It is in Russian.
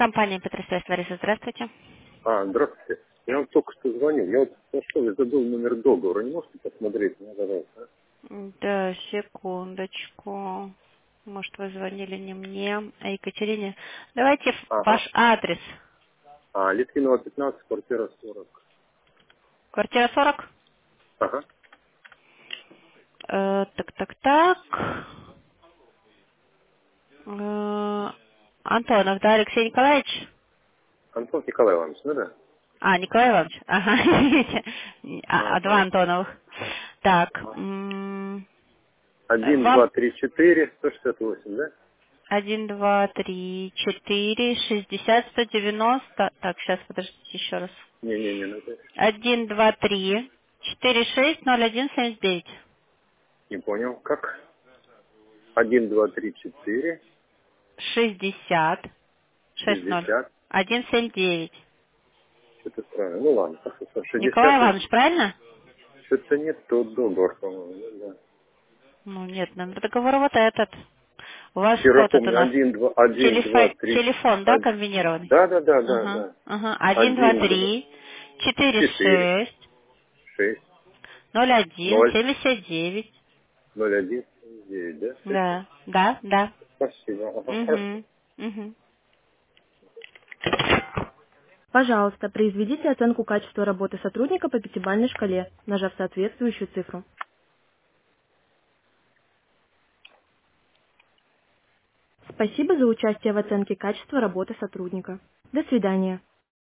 Компания Петросвязь, Лариса, здравствуйте. Здравствуйте. Я вам только что звонил. Я вот нашел и забыл номер договора. Не можете посмотреть, мне, пожалуйста? Да, секундочку. Может, вы звонили не мне, а Екатерине. Давайте Ага. ваш адрес. Литвинова 15, квартира 40. Квартира 40? Ага. Так. Антонов, да, Алексей Николаевич? Антон Николай Иванович, ну да? Николай Иванович. Ага, видите. Два Ага. Антоновых. Так, Один, вам два, три, четыре, 168, да? 1, 2, 3, 4, 60, 190. Так, сейчас, подождите еще раз. Не-не-не, ну это 1, 2, 3, 4, 6, 0, 1, 79. не понял. Как? 1, 2, 3, 4, 60, 60, 60. 179. Что-то странно. Ну ладно, хорошо. Николай 60. Иванович, правильно? Что-то нет, тот договор, по-моему. Да. Ну, нет, номер договора вот этот. У вас Вчера что тут у помню. нас? 1, 2, 3. Телефон, да, комбинированный? Ага, Да. ага. 1, 2, 1, 2, 3, 4, 4, 6, 6, 0, 1, 0, 79. 01, 9, да? Все? Да. Спасибо. Ага, хорошо. Угу, угу. Пожалуйста, произведите оценку качества работы сотрудника по пятибалльной шкале, нажав соответствующую цифру. Спасибо за участие в оценке качества работы сотрудника. До свидания.